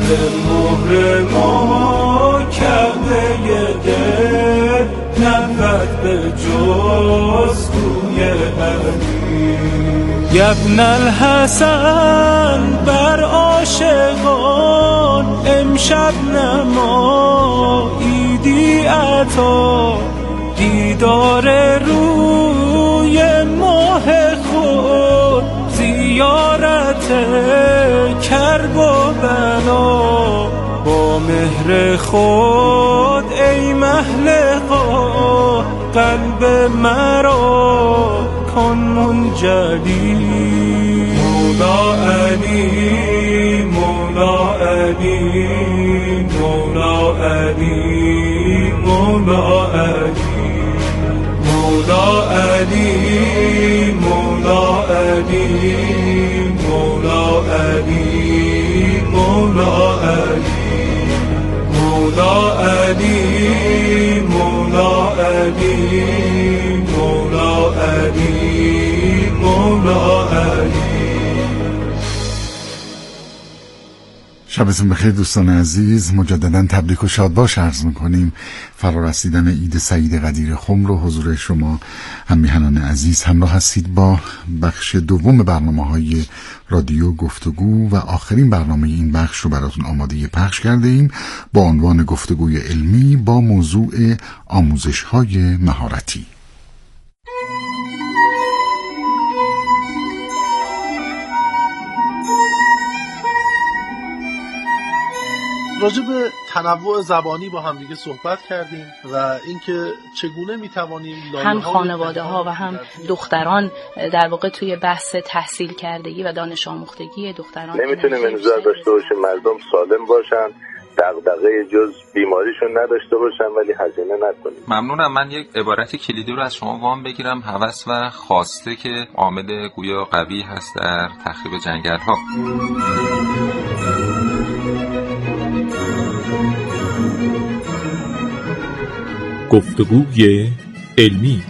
مهر ما کعبه دل نبود به جز روی علی. ابن الحسن بر عاشقان امشب نماییدی عطا، دیدار روی ماه خود زیارت کرب و بلا. با مهر خود ای محلقا قلب مرا کن منجلی. مولا علی مولا علی مولا علی مولا علی مولا علی مولا علی مولا علی مولا علی مولا علی مولا علی مولا علی مولا علی. شبتون بخیر دوستان عزیز، مجددا تبریک و شادباش عرض میکنیم. فرارسیدن عید سعید قدیر خم رو حضور شما هم میهنان عزیز همراه هستید با بخش دوم برنامه‌های رادیو گفتگو و آخرین برنامه این بخش رو براتون آماده پخش کرده ایم با عنوان گفتگوی علمی با موضوع آموزش‌های مهارتی. راجع به تنوع زبانی با هم دیگه صحبت کردیم و اینکه چگونه میتوانیم هم خانواده ها و هم دختران در واقع توی بحث تحصیل کردگی و دانش آموختگی دختران نمیتونیم انتظار داشته باشیم مردم سالم باشن، دغدغه جز بیماریشون نداشته باشن ولی هزینه نکنیم. ممنونم. من یک عبارت کلیدی رو از شما وام بگیرم. هوس و خواسته که عامل گویا قوی هست در تخریب جنگل‌ها. گفتگوی علمی.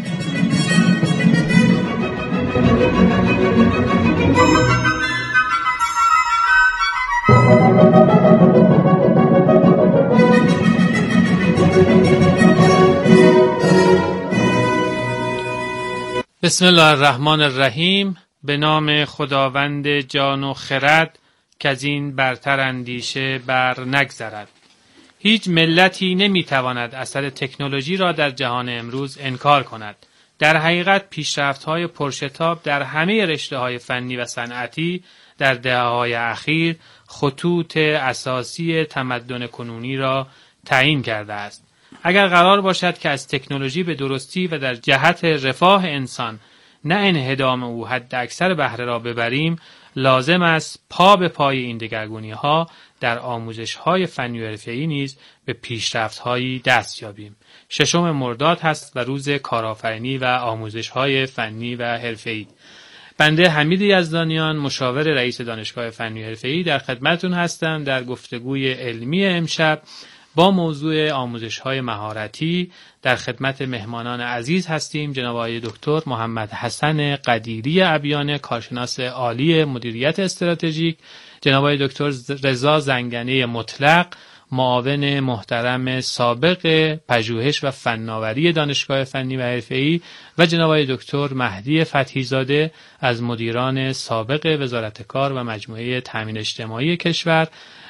بسم الله الرحمن الرحیم. به نام خداوند جان و خرد که از این برتر اندیشه بر نگذرد. هیچ ملتی نمیتواند اثر تکنولوژی را در جهان امروز انکار کند. در حقیقت پیشرفت‌های پرشتاب در همه رشته‌های فنی و صنعتی در دهه‌های اخیر خطوط اساسی تمدن کنونی را تعیین کرده است. اگر قرار باشد که از تکنولوژی به درستی و در جهت رفاه انسان نه انهدام او حد اکثر بهره را ببریم، لازم است پا به پای این دگرگونی‌ها در آموزش‌های فنی و حرفه‌ای نیز به پیشرفت‌هایی دست یابیم. 6 مرداد هست و روز کارآفرینی و آموزش‌های فنی و حرفه‌ای. بنده حمید یزدانیان، مشاور رئیس دانشگاه فنی و حرفه‌ای در خدمتتون هستم در گفتگوی علمی امشب با موضوع آموزش‌های مهارتی. در خدمت مهمانان عزیز هستیم جناب آقای دکتر محمد حسن قدیری ابیان، کارشناس عالی مدیریت استراتژیک، جناب آقای دکتر رضا زنگنه مطلق، معاون محترم سابق پژوهش و فناوری دانشگاه فنی و حرفه‌ای و جناب آقای دکتر مهدی فتحی زاده از مدیران سابق وزارت کار و مجموعه تامین اجتماعی کشور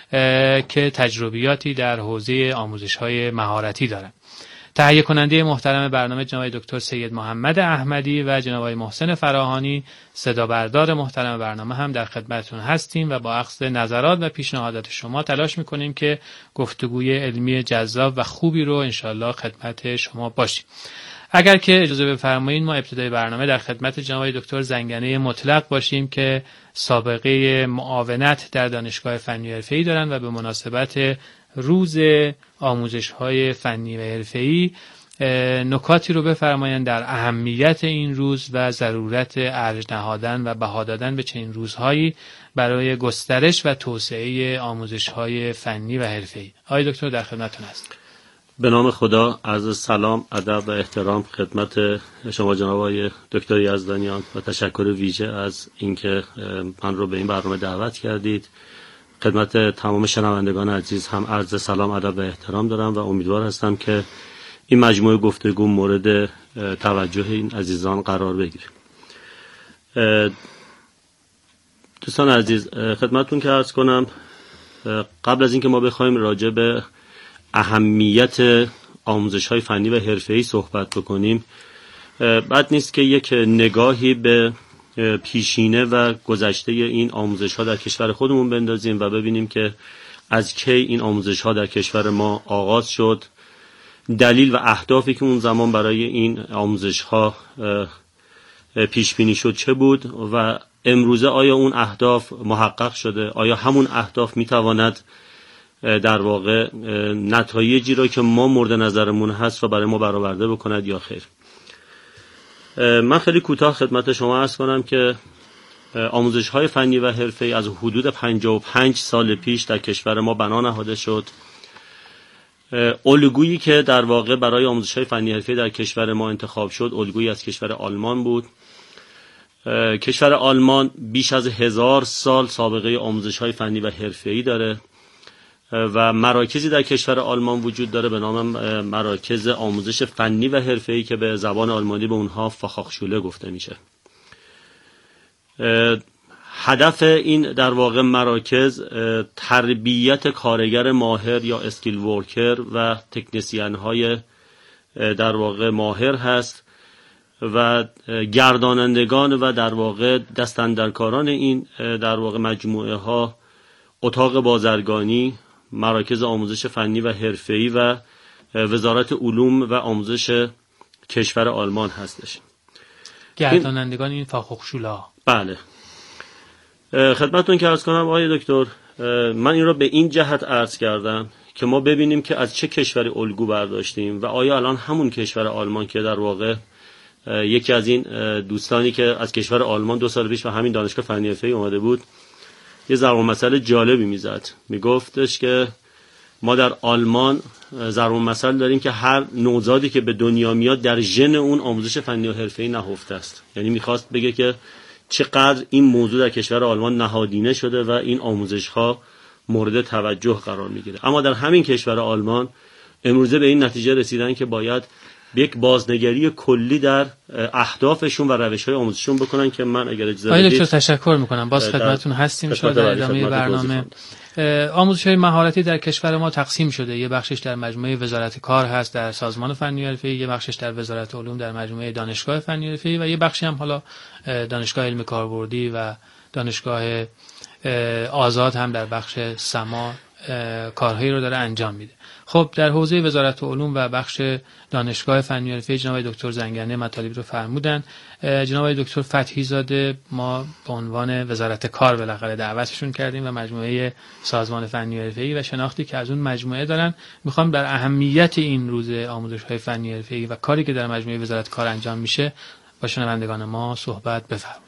که تجربیاتی در حوزه آموزش‌های مهارتی دارند. تهیه کننده محترم برنامه جناب دکتر سید محمد احمدی و جناب محسن فراهانی، صدا بردار محترم برنامه هم در خدمتتون هستیم و با اخذ نظرات و پیشنهادات شما تلاش می‌کنیم که گفتگوی علمی جذاب و خوبی رو انشالله خدمت شما باشیم. اگر که اجازه بفرمایید ما ابتدای برنامه در خدمت جناب دکتر زنگنه مطلق باشیم که سابقه معاونت در دانشگاه فنی و حرفه‌ای دارند و به مناسبت روز آموزش‌های فنی و حرفه‌ای نکاتی رو بفرمایند در اهمیت این روز و ضرورت ارج نهادن و بها دادن به چنین روزهایی برای گسترش و توسعه آموزش‌های فنی و حرفه‌ای. آقای دکتر در خدمتتون هستم. به نام خدا، عرض سلام، ادب و احترام خدمت شما جناب آقای دکتر یزدانیان و تشکر ویژه از اینکه من رو به این برنامه دعوت کردید خدمت تمام شنوندگان عزیز هم عرض سلام، ادب و احترام دارم و امیدوار هستم که این مجموعه گفتگو مورد توجه این عزیزان قرار بگیره. دوستان عزیز، خدمتتون که عرض کنم قبل از اینکه ما بخوایم راجع به اهمیت آموزش‌های فنی و حرفه‌ای صحبت بکنیم، بد نیست که یک نگاهی به پیشینه و گذشته این آموزش‌ها در کشور خودمون بندازیم و ببینیم که از کی این آموزش‌ها در کشور ما آغاز شد، دلیل و اهدافی که اون زمان برای این آموزش‌ها پیش بینی شد چه بود و امروزه آیا اون اهداف محقق شده، آیا همون اهداف میتواند در واقع نتایجی را که ما مورد نظرمون هست و برای ما برآورده بکند یا خیر. من خیلی کوتاه خدمت شما عرض کنم که آموزش‌های فنی و حرفه‌ای از حدود 55 سال پیش در کشور ما بنا نهاده شد. الگویی که در واقع برای آموزش‌های فنی حرفه‌ای در کشور ما انتخاب شد الگویی از کشور آلمان بود. کشور آلمان بیش از 1000 سال سابقه آموزش‌های فنی و حرفه‌ای داره و مراکزی در کشور آلمان وجود داره به نام مراکز آموزش فنی و حرفه‌ای که به زبان آلمانی به اونها فاخاخشوله گفته میشه. هدف این در واقع مراکز تربیت کارگر ماهر یا اسکیل ورکر و تکنسین های در واقع ماهر هست و گردانندگان و در واقع دستاندرکاران این در واقع مجموعه ها اتاق بازرگانی، مراکز آموزش فنی و حرفه‌ای و وزارت علوم و آموزش کشور آلمان هستش. گردانندگان این فاخاخشوله. بله. خدمتتون که عرض کنم آقای دکتر، من این را به این جهت عرض کردم که ما ببینیم که از چه کشوری الگو برداشتیم و آیا الان همون کشور آلمان که در واقع یکی از این دوستانی که از کشور آلمان 2 سال پیش و همین دانشگاه فنی حرفه‌ای اومده بود یه ضرب المثل جالبی میزد، میگفتش که ما در آلمان ضرب المثل داریم که هر نوزادی که به دنیا میاد در ژن اون آموزش فنی و حرفه‌ای نهفته است. یعنی میخواست بگه که چقدر این موضوع در کشور آلمان نهادینه شده و این آموزش‌ها مورد توجه قرار میگیره. اما در همین کشور آلمان امروزه به این نتیجه رسیدن که باید یک بازنگری کلی در اهدافشون و روش‌های آموزششون بکنن که من اگر اجازه بدید دکتر تشکر میکنم. باز خدمتتون هستیم شما در ادامه برنامه. آموزش‌های مهارتی در کشور ما تقسیم شده. یه بخشش در مجموعه وزارت کار هست در سازمان فنی حرفه‌ای، یه بخشش در وزارت علوم در مجموعه دانشگاه فنی حرفه‌ای و یه بخشی هم حالا دانشگاه علم کاربردی و دانشگاه آزاد هم در بخش سما کارهایی رو داره انجام میده. خب در حوزه وزارت علوم و بخش دانشگاه فنی حرفه‌ای جناب دکتر زنگنه مطالب رو فرمودن. جناب دکتر فتحی زاده ما به عنوان وزارت کار بالاخره دعوتشون کردیم و مجموعه سازمان فنی حرفه‌ای و شناختی که از اون مجموعه دارن میخوام در اهمیت این روز آموزش‌های فنی حرفه‌ای و کاری که در مجموعه وزارت کار انجام میشه با شنوندگان ما صحبت بفرمایید.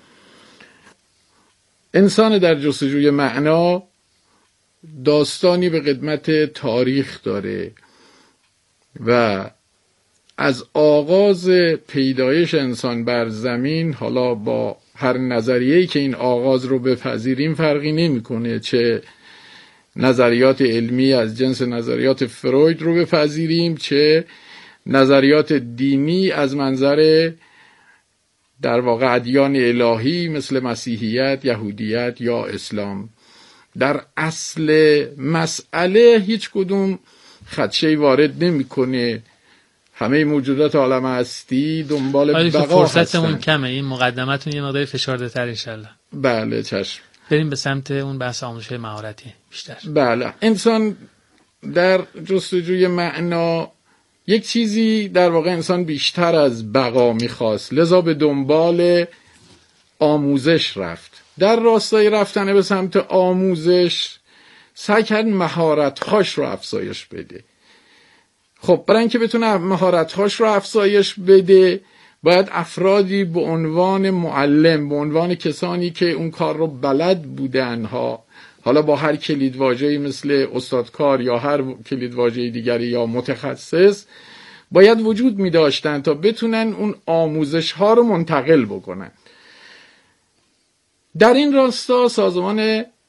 انسان در جستجوی معنا داستانی به قدمت تاریخ داره و از آغاز پیدایش انسان بر زمین، حالا با هر نظریه‌ای که این آغاز رو بپذیریم فرقی نمی‌کنه، چه نظریات علمی از جنس نظریات فروید رو بپذیریم چه نظریات دینی از منظر در واقع ادیان الهی مثل مسیحیت، یهودیت یا اسلام. در اصل مسئله هیچ کدوم خدشه‌ای وارد نمی‌کنه. همه موجودات عالم هستی دنبال بقا هستن. فرصتمون کمه، این مقدمتون یه مقدار فشرده‌تر انشالله. بله چشم. بریم به سمت اون بحث آموزش مهارتی بیشتر. بله، انسان در جستجوی معنا یک چیزی در واقع انسان بیشتر از بقا می‌خواست، لذا به دنبال آموزش رفت. در راستای رفتن به سمت آموزش سعی کرد مهارت‌هاش رو افزایش بده. خب برای اینکه بتونه مهارت‌هاش رو افزایش بده باید افرادی به عنوان معلم، به عنوان کسانی که اون کار رو بلد بودن حالا با هر کلیدواژه‌ای مثل استادکار یا هر کلیدواژه دیگری یا متخصص باید وجود می داشتن تا بتونن اون آموزش ها رو منتقل بکنن. در این راستا سازمان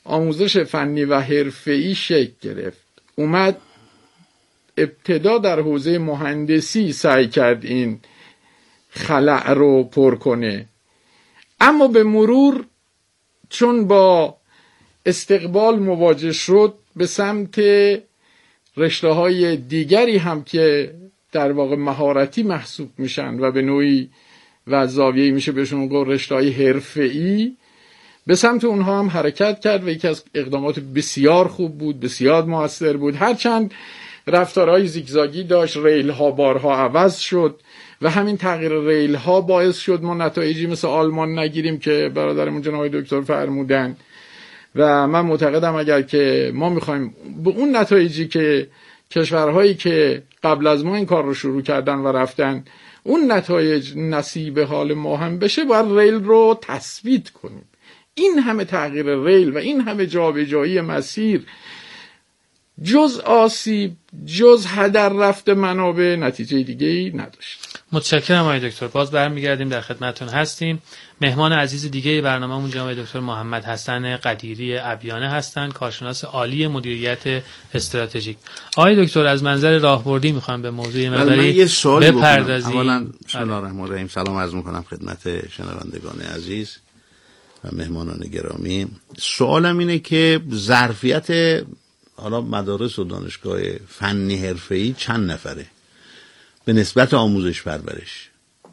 آموزش فنی و حرفه‌ای شکل گرفت. اومد ابتدا در حوزه مهندسی سعی کرد این خلأ رو پر کنه، اما به مرور چون با استقبال مواجه شد به سمت رشته‌های دیگری هم که در واقع مهارتی محسوب میشن و به نوعی و زاویه‌ای میشه بهشون گفت رشته‌های حرفه‌ای، به سمت اونها هم حرکت کرد و یکی از اقدامات بسیار خوب بود، بسیار موثر بود. هرچند رفتارهای زیگزاگی داشت، ریل ها بارها عوض شد و همین تغییر ریل ها باعث شد ما نتایجی مثل آلمان نگیریم که برادرمون جناب دکتر فرمودن. و من معتقدم اگر که ما میخوایم به اون نتایجی که کشورهایی که قبل از ما این کار رو شروع کردن و رفتن اون نتایج نصیب حال ما هم بشه، باید ریل رو تثبیت کنیم. این همه تغییر ریل و این همه جابجایی مسیر جز آسیب، جز هدر رفت منابع، نتیجه دیگه‌ای نداشت. متشکرم آقای دکتر. باز برمیگردیم، در خدمتتون هستیم. مهمان عزیز دیگه برنامه‌مون جناب دکتر محمد حسن قدیری ابیانه هستند، کارشناس عالی مدیریت استراتژیک. آقای دکتر از منظر راهبردی میخوام به موضوع مقداری بپردازیم. اولا بسم الله الرحمن الرحیم، سلام عرض میکنم خدمت شنوندگان عزیز و مهمانان گرامی. سوالم اینه که ظرفیت حالا مدارس و دانشگاه فنی حرفه‌ای چند نفره به نسبت آموزش پرورش؟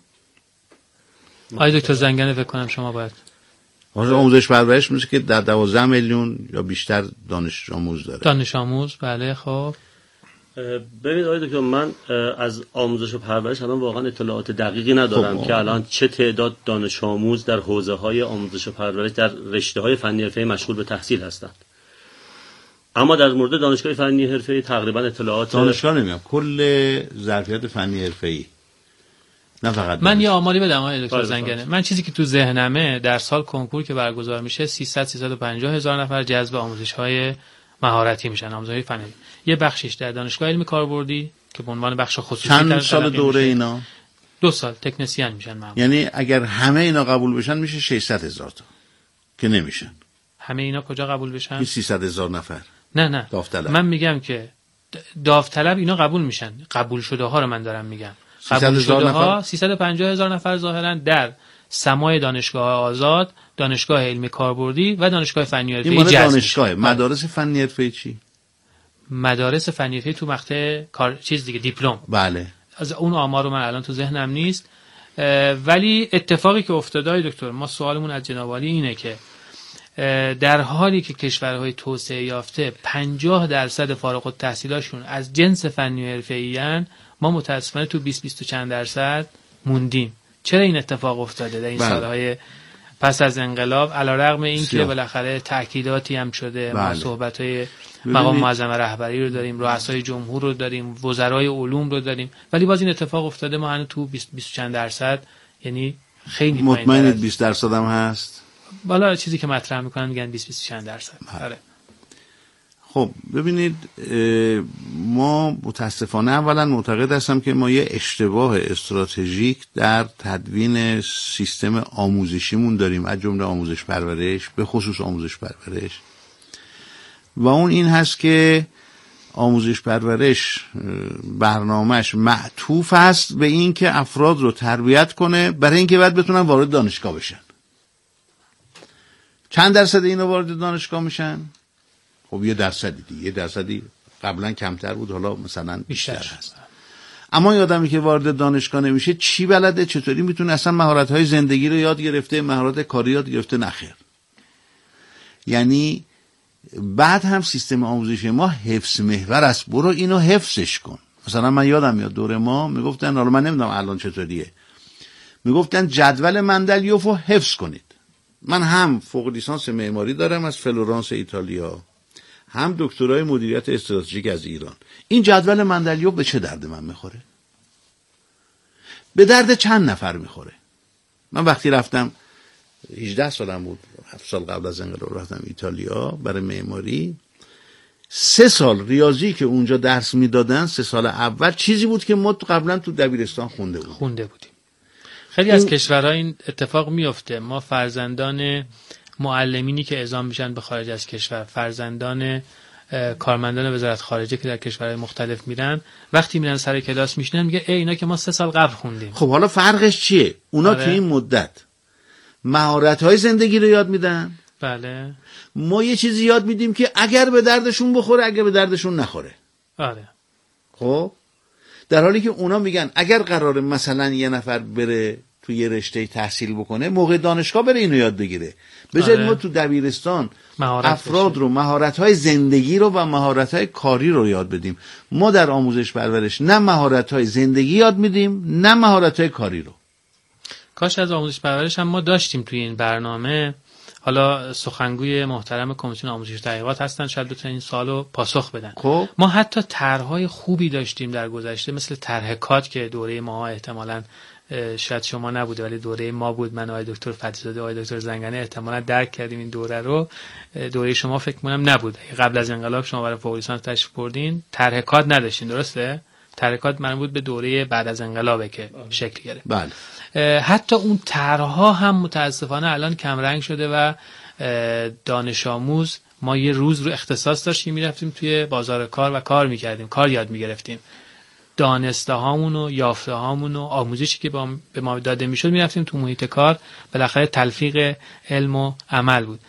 آقای دکتر زنگنه فکر کنم شما باید آموزش پرورش میشه که در 12 میلیون یا بیشتر دانش آموز داره. دانش آموز، بله. خب ببینید آقای دکتر، من از آموزش و پرورش الان واقعا اطلاعات دقیقی ندارم که الان چه تعداد دانش آموز در حوزه‌های آموزش و پرورش در رشته‌های فنی حرفه‌ای مشغول به تحصیل هستند. اما در مورد دانشگاه فنی حرفه‌ای تقریبا اطلاعات دانشگاه نمیام، کل ظرفیت فنی حرفه‌ای، نه فقط من یه آماری بدم آقای دکتر زنگنه. من چیزی که تو ذهنمه در سال کنکور که برگزار میشه 350 هزار نفر جذب آموزش‌های مهارتی میشن، آموزش‌های فنی. یه بخشش در دانشگاه علمی کاربردی که به عنوان بخش خصوصی چند سال دوره اینا؟ 2 سال تکنسین میشن معمولا. یعنی اگر همه اینا قبول بشن میشه 600 هزار تا که نمیشن. همه اینا کجا قبول بشن؟ 300 هزار نفر. نه داوطلب. من میگم که داوطلب اینا قبول میشن. قبول شده ها رو من دارم میگم. 300 هزار نفر، 350 هزار نفر ظاهرا در سمای دانشگاه آزاد، دانشگاه علمی کاربردی و دانشگاه فنی حرفه‌ای جذب. دانشگاه مدارس فنی حرفه‌ای چی؟ مدارس فنی حرفه‌ای تو مقطع کار چیز دیگه، دیپلم. بله. از اون آمار رو من الان تو ذهنم نیست، ولی اتفاقی که افتاده دکتر، ما سوالمون از جناب عالی اینه که در حالی که کشورهای توسعه یافته 50% فارغ التحصیلاشون از جنس فنی و حرفه‌ای ان، ما متاسفانه تو 20 چند درصد موندیم. چرا این اتفاق افتاده در این سالهای پس از انقلاب، علیرغم این که بالاخره تأکیداتی هم شده؟ ما صحبت‌های مقام معظم رهبری رو داریم، رؤسای جمهور رو داریم، وزرای علوم رو داریم، ولی باز این اتفاق افتاده. ما هنوز تو 20 چند درصد، یعنی خیلی مطمئنید 20% هم هست؟ بالا چیزی که مطرح میکنن میگن 20 چند درصد. آره. خب ببینید، ما متاسفانه اولا معتقد هستم که ما یه اشتباه استراتژیک در تدوین سیستم آموزشیمون داریم، از جمله آموزش پرورش، به خصوص آموزش پرورش، و اون این هست که آموزش پرورش برنامهش معطوف است به این که افراد رو تربیت کنه برای اینکه بعد بتونن وارد دانشگاه بشن. چند درصد اینا وارد دانشگاه میشن؟ خب 1% دیگه، 1% قبلا کمتر بود، حالا مثلا بیشتر هست. اما این آدمی که وارد دانشگاه نمیشه چی بلده؟ چطوری میتونه اصلا مهارت‌های زندگی رو یاد گرفته، مهارت کاری یاد گرفته؟ نخیر. یعنی بعد هم سیستم آموزشی ما حفظ محور است، برو اینو حفظش کن. مثلا من یادم میاد دوره ما میگفتن، حالا من نمیدونم الان چطوریه، میگفتن جدول مندلیوف رو حفظ کنید. من هم فوق لیسانس معماری دارم از فلورانس ایتالیا، هم دکترای مدیریت استراتژیک از ایران. این جدول مندلیوف به چه درد من میخوره؟ به درد چند نفر میخوره؟ من وقتی رفتم 18 سالم بود، 7 سال قبل از انقلاب رفتم ایتالیا برای معماری. 3 سال ریاضی که اونجا درس میدادن، 3 سال اول چیزی بود که ما قبلا تو دبیرستان خونده بودیم. خیلی از کشورها این اتفاق میفته. ما فرزندان معلمینی که اعزام میشن به خارج از کشور، فرزندان کارمندان وزارت خارجه که در کشورهای مختلف میرن، وقتی میرن سر کلاس میشنن میگه ای اینا که ما 3 سال قبل خوندیم. خب حالا فرقش چیه؟ اونا تو این مدت مهارت‌های زندگی رو یاد میدن. بله. ما یه چیزی یاد میدیم که اگر به دردشون بخوره، اگر به دردشون نخوره. آره. خب در حالی که اونا میگن اگر قراره مثلا یه نفر بره تو یه رشته تحصیل بکنه، موقع دانشگاه بره اینو یاد بگیره. بذارید ما تو دبیرستان افراد رو مهارت‌های زندگی رو و مهارت‌های کاری رو یاد بدیم. ما در آموزش پرورش نه مهارت‌های زندگی یاد میدیم نه مهارت‌های کاری رو. کاش از آموزش پرورش هم ما داشتیم توی این برنامه. حالا سخنگوی محترم کمیسیون آموزش و تحقیقات هستن، شاید بتونن این سوالو پاسخ بدن. خب ما حتی طرح‌های خوبی داشتیم در گذشته، مثل طرح کات که دوره ما احتمالاً شاید شما نبوده ولی دوره ما بود، من و آقای دکتر فتحی‌زاده و آقای دکتر زنگنه احتمالاً درک کردیم این دوره رو. دوره شما فکر کنم نبود، قبل از انقلاب شما برای فوق لیسانس تشریف بردین، طرح کات نداشتین، درسته؟ طرح کات مربوط به دوره بعد از انقلابه که شکل گرفت. بله. حتی اون طرح‌ها هم متاسفانه الان کم رنگ شده و دانش آموز، ما یه روز رو اختصاص داشتیم میرفتیم توی بازار کار و کار میکردیم، کار یاد میگرفتیم. دانسته هامون و یافته هامون و آموزشی که به ما داده میشد میرفتیم تو محیط کار، بالاخره تلفیق علم و عمل بود.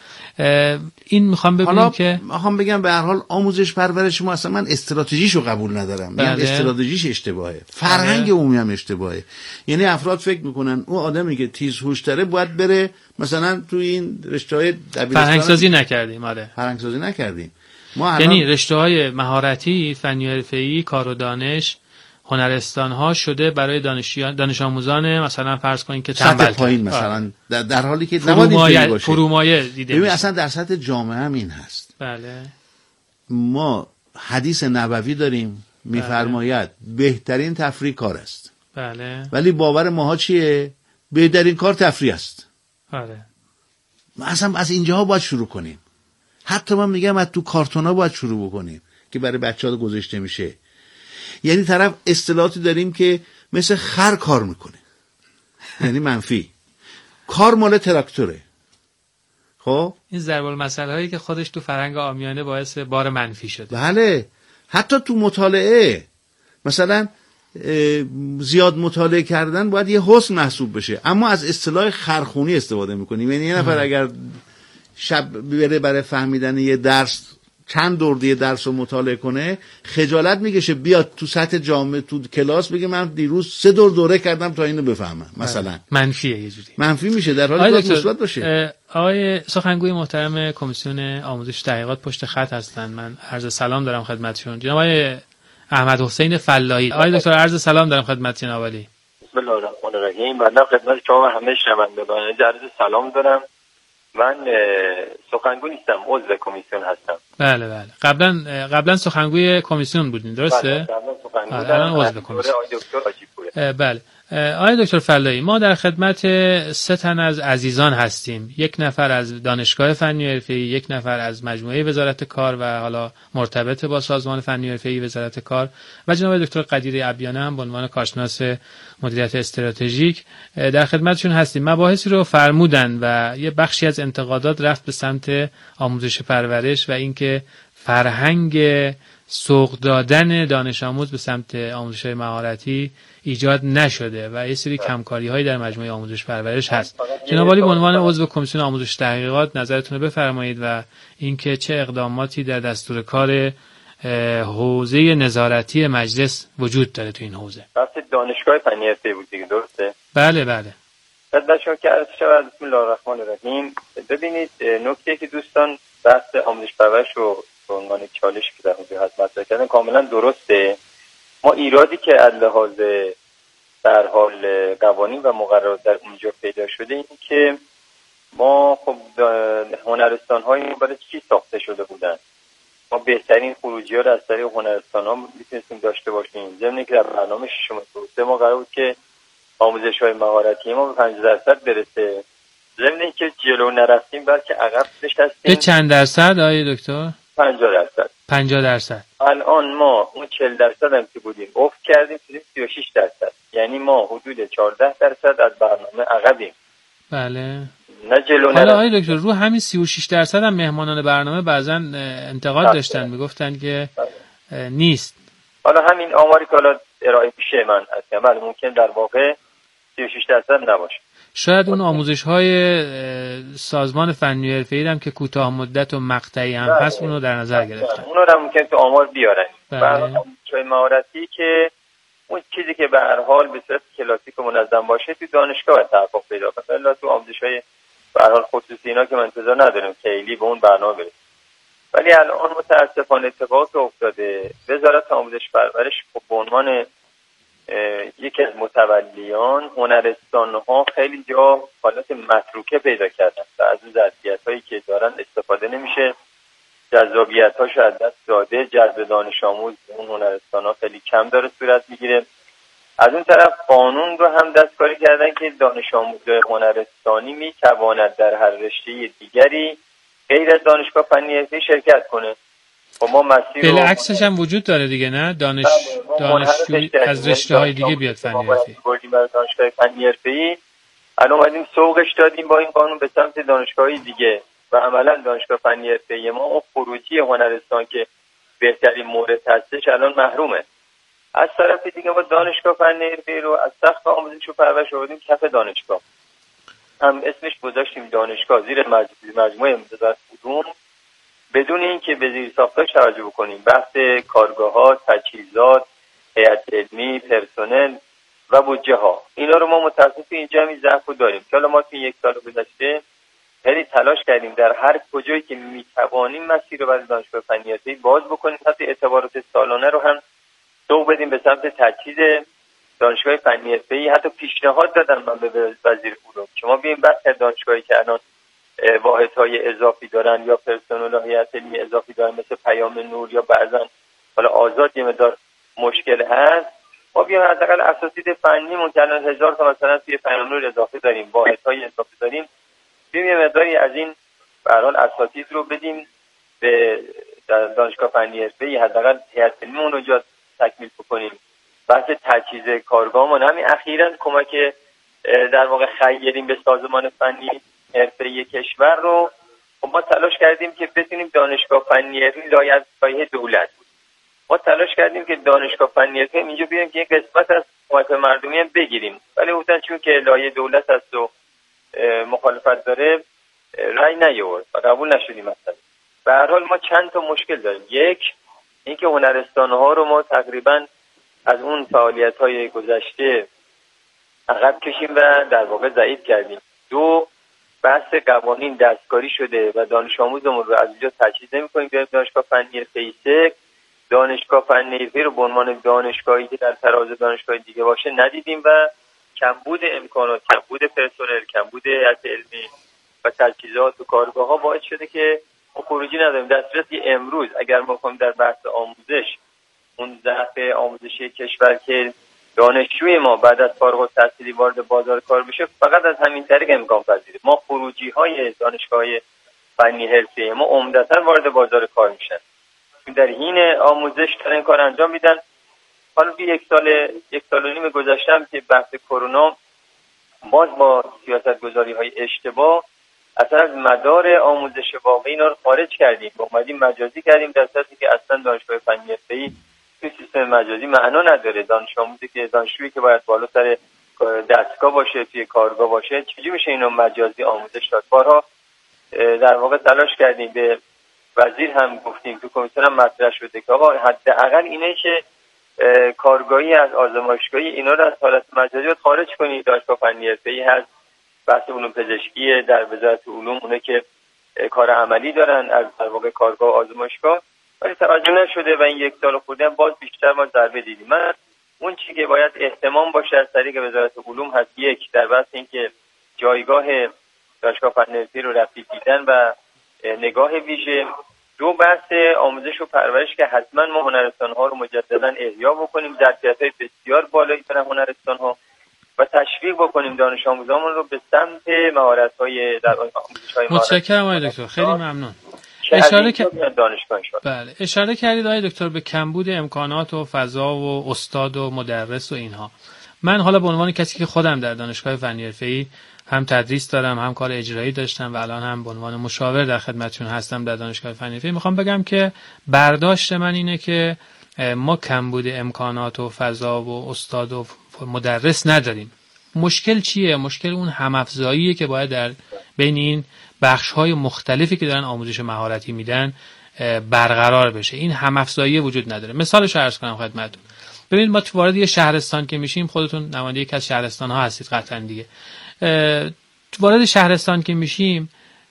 این میخوام ببینیم که میخوام بگم به هر حال آموزش پرورش ما اصلا من استراتژیشو قبول ندارم. بله. یعنی استراتژیش اشتباهه، فرهنگ عمومی هم اشتباهه. یعنی افراد فکر میکنن اون آدمی که تیز هوش داره باید بره مثلا تو این رشته‌های دبیرستان. فرهنگ سازی نکردیم. آره فرهنگ سازی نکردیم. ما یعنی رشته‌های مهارتی، فنی حرفه‌ای، کار و دانش، هنرستان ها شده برای دانش آموزان مثلا فرض کنین که سطح پایین مثلا در حالی که نباید باشه. فرومایه دیده ببین اصلا در سطح جامعه هم این هست. بله. ما حدیث نبوی داریم میفرماید بهترین تفریح کار است. بله. ولی باور ماها چیه؟ بهترین کار تفریح است. آره. اصلا از اینجاها باید شروع کنیم. حتی من میگم از تو کارتونا باید شروع بکنیم که برای بچه‌ها گذاشته میشه. یعنی طرف اصطلاحاتی داریم که مثل خر کار میکنه، یعنی منفی. کار مال تراکتوره. خب این ضرب المثل هایی که خودش تو فرهنگ عامیانه باعث بار منفی شده. بله. حتی تو مطالعه مثلا زیاد مطالعه کردن باید یه حسن محسوب بشه، اما از اصطلاح خرخونی استفاده میکنیم. یعنی یه نفر اگر شب بره برای فهمیدن یه درس چند دور یه درس رو مطالعه کنه، خجالت میکشه بیاد تو سطح جامعه تو کلاس بگه من دیروز 3 دور دوره کردم تا اینو بفهمم. مثلا منفیه، یه جوری منفی میشه در حالی که مثبت باشه. آقای سخنگوی محترم کمیسیون آموزش و تحقیقات پشت خط هستن، من عرض سلام دارم خدمتشون. جناب آقای احمد حسین فلاحی. آقای دکتر عرض سلام دارم خدمت جناب علی. بسم الله الرحمن الرحیم. بنده خدمت شما و همه شنوندگان عرض سلام دارم. من سخنگوی نیستم، عضو کمیسیون هستم. بله بله. قبلا سخنگوی کمیسیون بودین، درسته؟ بله، قبلا سخنگوی بودم. عضو کمیسیون. دکتر حاجی‌پوره. بله. آقای دکتر فلاحی، ما در خدمت 3 تن از عزیزان هستیم. 1 نفر از دانشگاه فنی و حرفه‌ای، 1 نفر از مجموعه وزارت کار و حالا مرتبط با سازمان فنی و حرفه‌ای وزارت کار و جناب دکتر قدیر ابیانه هم به عنوان کارشناس مدیریت استراتژیک در خدمتشون هستیم. مباحثی رو فرمودن و یه بخشی از انتقادات رفت به سمت آموزش پرورش و اینکه فرهنگ سوق دادن دانش آموز به سمت آموزش مهارتی ایجاد نشده و یه سری کمکاری‌هایی در مجموعه آموزش پرورش هست. جناب عالی به عنوان عضو کمیسیون آموزش تحقیقات نظرتون رو بفرمایید و اینکه چه اقداماتی در دستور کار حوزه نظارتی مجلس وجود داره تو این حوزه. بحث دانشگاه فنی حرفه‌ای بود دیگه، درسته؟ بله بله. خدمتشون که عرض شود. بسم الله الرحمن الرحیم. ببینید نکته که دوستان بحث آموزش پرورش رو به عنوان چالش که در حوزه هست مطرح کردن کاملا درسته. ما ایرادی که از لحاظ در حال قوانین و مقررات در اونجا پیدا شده این که ما خب هنرستان‌های برای چی ساخته شده بودن؟ ما بهترین خروجی‌ها رو از طریق هنرستان‌ها میتونستیم داشته باشیم. ضمن که در برنامه شما گفته ما قرار بود که آموزش‌های مهارتی ما به 50% برسه. ضمن اینکه جلو نرفتیم بلکه عقب نشستیم. به چند درصد آقای دکتر؟ 50%. 50%. الان ما اون 40% هم که بودیم افت کردیم شدیم 36%. یعنی ما حدود 14% از برنامه عقبیم. بله. نه جلو حالا نره. آقای دکتر رو همین 36% هم مهمانان برنامه بعضا انتقاد داشتن، میگفتن که نیست. حالا همین آماری که حالا ارائه میشه من اصلا ممکن در واقع 36% نباشه. شاید اون آموزش‌های سازمان فنی و حرفه‌ای هم که کوتاه مدت و مقطعی هم هست اونو در نظر گرفتن. اونو هم ممکن تو آمار بیارن. بله. آموزش‌های مهارتی که اون چیزی که به هر حال به صورت کلاسیک و منظم باشه تو دانشگاه تحقق پیدا کنه. مثلا تو آموزش‌های به هر حال خصوصی اینا که من انتظار نداریم خیلی به اون برنامه برسه. ولی الان متاسفانه اتفاقی افتاده وزارت آموزش پرورش به عنوان یکی از متولیان هنرستان‌ها خیلی جا حالت متروکه پیدا کردن و از اون ظرفیت‌هایی که دارن استفاده نمیشه، جذابیت‌هاش از دست داده، جذب دانش آموز اون هنرستان‌ها خیلی کم داره صورت میگیره. از اون طرف قانون رو هم دستکاری کردن که دانش آموز هنرستانی میتواند در هر رشته دیگری غیر از دانشگاه فنی حرفه‌ای شرکت کنه. ما مسیر بالعکسش هم وجود داره دیگه، نه؟ دانشجوی از رشته‌های دیگه بیاد فنی حرفه‌ای. بردیم برای دانشگاه فنی حرفه‌ای، الان اومدیم سوقش دادیم با این قانون به سمت دانشگاه‌های دیگه و عملاً دانشگاه فنی حرفه‌ای ما اون خروجی هنرستان که بهترین مورد هستش الان محرومه. از طرف دیگه ما دانشگاه فنی حرفه‌ای رو از سقف آموزش و پرورش آوردیم کف دانشگاه. هم اسمش گذاشتیم دانشگاه زیر مجموعه وزارت علوم، بدون اینکه به زیر ساختاش توجه بکنیم. بحث کارگاه‌ها، تجهیزات، هیئت علمی، پرسنل و بودجه ها، اینا رو ما متاسفانه اینجا می ضعف داریم که حالا ما تو یک سال گذشته خیلی تلاش کردیم در هر کجایی که میتوانیم مسیر رو برای دانشگاه فنی حرفه‌ای باز بکنیم، حتی اعتبارات سالانه رو هم سوق بدیم به سمت تجهیز دانشگاه فنی حرفه‌ای. حتی پیشنهاد دادن من به وزیر علوم که ما بیایم بحث دانشگاهی که الان واحدهای اضافی دارن یا پرسنل و هیئت علمی اضافی دارن مثل پیام نور یا بعضا حالا آزاد یه مقدار مشکل هست، ما بیایم حداقل اساتید فنیمون که الان 1000 تا مثلا توی پیام نور اضافی داریم، واحدهای اضافی داریم، بیایم یه مقداری از این به هر حال اساتید رو بدیم به دانشگاه فنی حرفه‌ای، حداقل هیئت علمیمون رو جا تکمیل بکنیم. بحث تجهیز کارگاهمون همین اخیراً کمک در واقع خیریم به سازمان فنی حرفه‌ای کشور رو ما تلاش کردیم که بتونیم دانشگاه فنی حرفه‌ای لایحه دولت بود. ما تلاش کردیم که دانشگاه فنی حرفه‌ای اینجا بیایم که یک قسمت از کمک مردمی هم بگیریم، ولی گفتن چون که لایحه دولت هست و مخالفت داره رأی نیاورد و قبول نشدیم. مثلا به هر حال ما چند تا مشکل داریم. یک اینکه هنرستان‌ها رو ما تقریبا از اون فعالیت‌های گذشته عقب کشیم و در واقع ضعیف کردیم. دو بحث قوانین دستکاری شده و دانش آموزمون رو از اینجا تجهیز نمی‌کنیم بریم دانشگاه فنی حرفه‌ای. دانشگاه فنی حرفه‌ای رو به عنوان دانشگاهی که در تراز دانشگاه دیگه باشه ندیدیم و کمبود امکانات، کمبود پرسنل، کمبود هیئت علمی و تجهیزات و کارگاه‌ها باعث شده که خروجی نداریم. در صورتی امروز اگر ما بخوایم در بحث آموزش اون ضعف آموزشی کشور که دانشجوی ما بعد از فارغ التحصیلی وارد بازار کار بشه فقط از همین طریق امکان پذیره. ما خروجی‌های دانشگاه‌های فنی حرفه‌ای ما عمدتاً وارد بازار کار میشن، در حین آموزش دارن این کار انجام میدن. حالا یک سال و نیم گذشتم که بحث کرونا باز با سیاست‌گذاری‌های اشتباه اصلا از مدار آموزش واقعی اینا رو خارج کردیم، اومدیم مجازی کردیم، در صورتی که اصلا دانشگاه فنی حرفه‌ای توی سیستم مجازی معنا نداره. دانش آموزی که دانشجویی که باید بالا سر دستگاه باشه، توی کارگاه باشه، چجوری میشه اینو مجازی آموزش داد؟ بارها در واقع تلاش کردیم، به وزیر هم گفتیم، تو کمیسیون هم مطرح شده که آقا حداقل اینه که کارگاهی از آزمایشگاهی اینا رو از حالت مجازی خارج کنید. دانشگاه فنی حرفه‌ای هست، بحث علوم پزشکی در وزارت علوم اونه که کار عملی دارن از در واقع کارگاه و آزمایشگاه، ولی توجه نشده و این یک سال خورده باز بیشتر ما ضربه دیدیم. من اون چیزی که باید اهتمام باشه از طریق وزارت علوم هست، یک در بحث این که جایگاه دانشگاه فنی حرفه‌ای رو رفیع دیدن و نگاه ویژه. دو بحث آموزش و پرورش که حتما ما هنرستان‌ها رو مجددا احیا بکنیم، ظرفیت‌های بسیار بالایی دارن هنرستان‌ها و تشویق بکنیم دانش آموزامون رو به سمت مهارت‌های در آموزش‌های متشکرم آقای دکتر، خیلی ممنون. اشاره کردید آقای دکتر به کمبود امکانات و فضا و استاد و مدرس و اینها. من حالا به عنوان کسی که خودم در دانشگاه فنی حرفه‌ای هم تدریس دارم، هم کار اجرایی داشتم و الان هم به عنوان مشاور در خدمتتون هستم در دانشگاه فنی حرفه‌ای، میخوام بگم که برداشت من اینه که ما کمبود امکانات و فضا و استاد و مدرس نداریم. مشکل چیه؟ مشکل اون هم‌افزاییه که باید در بین این بخش‌های مختلفی که دارن آموزش مهارتی میدن برقرار بشه. این هم‌افزایی وجود نداره. مثالش رو عرض کنم خدمتتون. ببینید ما تو وارد یه شهرستان که میشیم، خودتون نماینده یکی از شهرستان‌ها هستید قطعاً دیگه، تو وارد شهرستان که میشیم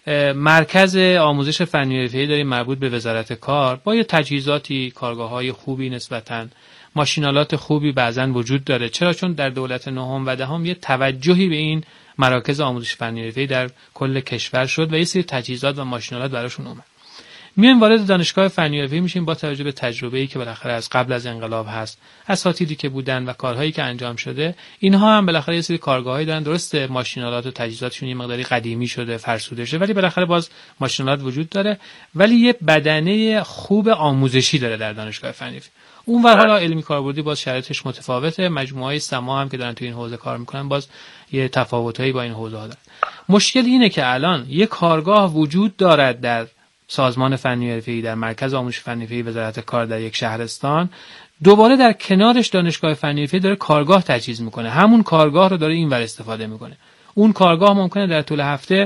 مرکز آموزش فنی حرفه‌ای داریم مربوط به وزارت کار با یه تجهیزاتی، کارگاه‌های خوبی نسبتاً، ماشینالات خوبی بعضاً وجود داره. چرا؟ چون در دولت نهم و دهم یه توجهی به این مراکز آموزش فنی حرفه‌ای در کل کشور شد و یه سری تجهیزات و ماشینالات براشون اومد. میایم وارد دانشگاه فنی حرفه‌ای میشیم با توجه به تجربه‌ای که بالاخره از قبل از انقلاب هست، اساتیدی که بودن و کارهایی که انجام شده، اینها هم بالاخره یه سری کارگاهایی دارن. درسته ماشینالات و تجهیزاتشون یه مقداری قدیمی شده، فرسوده شده، ولی بالاخره باز ماشینالات وجود داره، ولی یه بدنه خوب آموزشی داره در دانشگاه فنی حرفه‌ای. اون ور حالا علمی کاربردی باز شرایطش متفاوته، مجموعه‌های سما هم که دارن تو این حوزه کار میکنن باز یه تفاوتایی با این حوزه ها دارن. مشکل اینه که الان یه کارگاه وجود دارد در سازمان فنی حرفه‌ای، در مرکز آموزش فنی حرفه‌ای وزارت کار در یک شهرستان، دوباره در کنارش دانشگاه فنی حرفه‌ای داره کارگاه تجهیز میکنه، همون کارگاه رو داره اینور استفاده میکنه. اون کارگاه ممکنه در طول هفته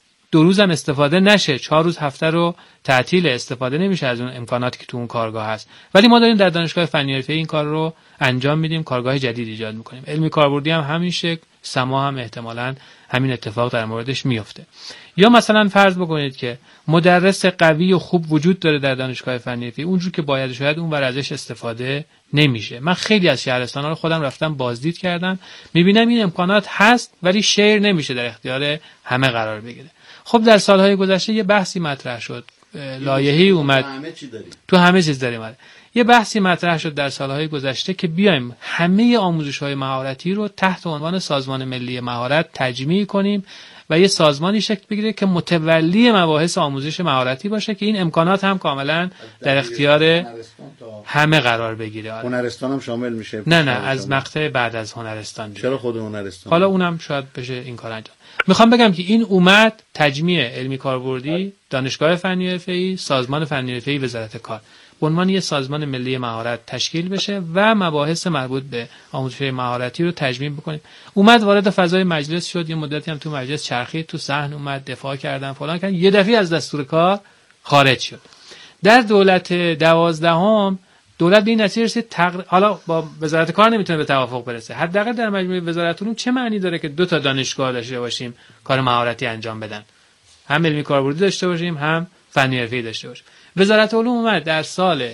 2 روز هم استفاده نشه، 4 روز هفته رو تعطیل، استفاده نمیشه از اون امکاناتی که تو اون کارگاه هست، ولی ما داریم در دانشگاه فنی حرفه‌ای این کار رو انجام میدیم، کارگاه جدید ایجاد میکنیم. علمی کاربردی هم همین شکل، سما هم احتمالاً همین اتفاق در موردش میفته. یا مثلا فرض بکنید که مدرس قوی و خوب وجود داره در دانشگاه فنی حرفه‌ای، اونجور که باید شاید اون ور ازش استفاده نمیشه. من خیلی از شهرستان‌ها رو خودم رفتم بازدید کردم، میبینم این امکانات هست ولی شیر نمیشه در اختیار همه قرار بگیره. خب در سالهای گذشته یه بحثی مطرح شد، لایحه‌ای اومد، تو همه چیز داریم. یه بحثی مطرح شد در سالهای گذشته که بیایم همه آموزش‌های مهارتی رو تحت عنوان سازمان ملی مهارت تجمیع کنیم و یه سازمانی شکل بگیره که متولی مباحث آموزش مهارتی باشه که این امکانات هم کاملا در اختیار همه قرار بگیره. هنرستان هم شامل میشه؟ نه از مقطع بعد از هنرستان. چرا خود هنرستان؟ حالا اونم شاید بشه این کار انجام. میخوام بگم که این اومد تجمیع علمی کاربردی، دانشگاه فنی حرفه‌ای، سازمان فنی حرفه‌ای وزارت کار به عنوان یه سازمان ملی مهارت تشکیل بشه و مباحث مربوط به آموزش مهارتی رو تجمیع بکنیم. اومد وارد فضای مجلس شد، یه مدتی هم تو مجلس چرخید، تو صحن اومد، دفاع کردن فلان کردن، یه دفعه از دستور کار خارج شد. در دولت 12 دولت به این نتیجه رسید حالا با وزارت کار نمیتونه به توافق برسه، حداقل در مجموعه وزارت علوم چه معنی داره که 2 تا دانشگاه داشته باشیم کار مهارتی انجام بدن، هم علمی کاربردی داشته باشیم هم فنی حرفه‌ای داشته باشیم. وزارت علوم اومد در سال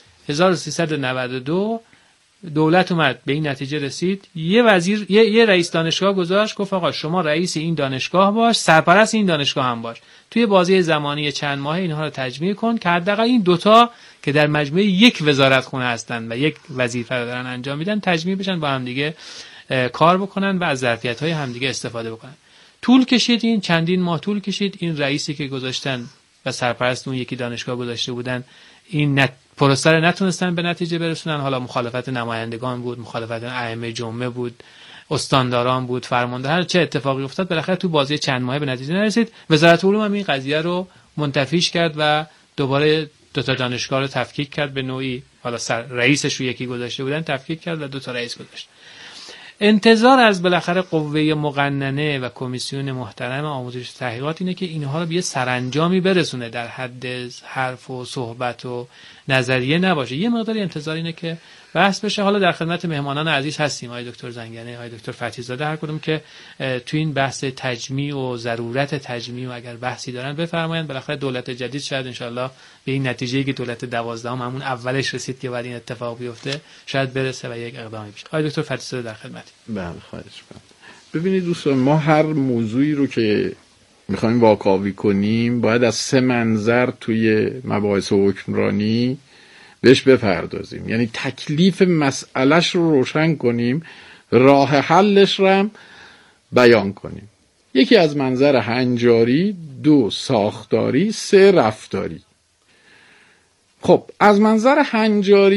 1392 دولت اومد به این نتیجه رسید، یه وزیر یه رئیس دانشگاه گذاشت، گفت آقا شما رئیس این دانشگاه باش، سرپرست این دانشگاه هم باش، توی بازی زمانی چند ماهه اینها رو تجمیع کن که حداقل این 2 تا که در مجموعه یک وزارت خونه هستن و یک وظیفه رو دارن انجام میدن تجمیع بشن، با هم دیگه کار بکنن و از ظرفیت‌های هم دیگه استفاده بکنن. طول کشید، این چندین ماه طول کشید، این رئیسی که گذاشتن و سرپرست اون یکی دانشگاه گذاشته بودن این پروسه رو نتونستن به نتیجه برسونن. حالا مخالفت نمایندگان بود، مخالفت ائمه جمعه بود، استانداران بود، فرمانده، هر چه اتفاقی افتاد بالاخره تو بازی چند ماهه به نتیجه نرسید. وزارت علوم هم این قضیه رو منتفیش کرد و دوباره 2 تا دانشگاه رو تفکیک کرد به نوعی، حالا رئیسش رو یکی گذاشته بودن تفکیک کرد و 2 تا رئیس گذاشت. انتظار از بالاخره قوه مقننه و کمیسیون محترم آموزش و تحقیقات اینه که اینها رو به یه سرانجامی برسونه، در حد حرف و صحبت و نظریه نباشه. یه مقداری انتظار اینه که بحث بشه. حالا در خدمت مهمانان عزیز هستیم، آقای دکتر زنگنه، آقای دکتر فتحی زاده، هر کدوم که تو این بحث تجمیع و ضرورت تجمیع و اگر بحثی دارن بفرمایید. بالاخره دولت جدید شاید انشالله به این نتیجه‌ای که دولت 12 همون اولش رسید که بعد این اتفاق بیفته شاید برسه و یک اقدامی بشه. آقای دکتر فتحی زاده در خدمت. بله خواهش می‌کنم. ببینید دوستان، ما هر موضوعی رو که می‌خوایم واکاوی کنیم باید از 3 منظر توی مباحث حکمرانی بهش بپردازیم، یعنی تکلیف مسئلهش رو روشن کنیم، راه حلش رو هم بیان کنیم. یکی از منظر هنجاری، 2 ساختاری، 3 رفتاری. خب از منظر هنجاری